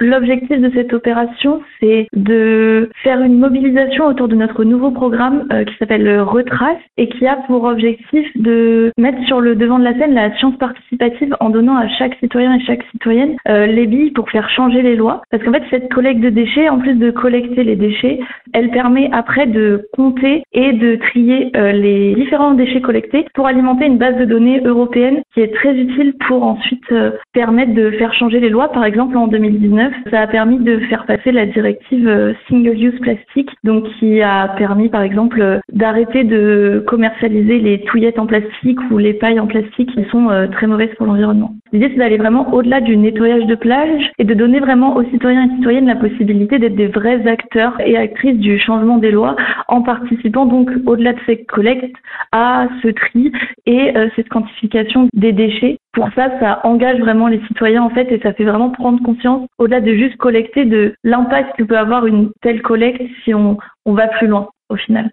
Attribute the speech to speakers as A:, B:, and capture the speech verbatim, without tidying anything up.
A: l'objectif de cette opération, c'est de faire une mobilisation autour de notre nouveau programme euh, qui s'appelle Retrace et qui a pour objectif de mettre sur le devant de la scène la science participative en donnant à chaque citoyen et chaque citoyenne euh, les billes pour faire changer les lois. Parce qu'en fait, cette collecte de déchets, en plus de collecter les déchets, elle permet après de compter et de trier euh, les différents déchets collectés pour alimenter une base de données européenne qui est très utile pour ensuite euh, permettre de faire changer les lois. Par exemple, en deux mille dix-neuf, ça a permis de faire passer la directive euh, Single Use Plastic, donc qui a permis par exemple euh, d'arrêter de commercialiser les touillettes en plastique ou les pailles en plastique qui sont euh, très mauvaises pour l'environnement. L'idée, c'est d'aller vraiment au-delà du nettoyage de plage et de donner vraiment aux citoyens et citoyennes la possibilité d'être des vrais acteurs et actrices du changement des lois en participant donc au-delà de ces collectes à ce tri et euh, cette quantification des déchets. Pour ça, ça engage vraiment les citoyens en fait et ça fait vraiment prendre conscience au-delà de juste collecter de l'impact que peut avoir une telle collecte si on, on va plus loin au final.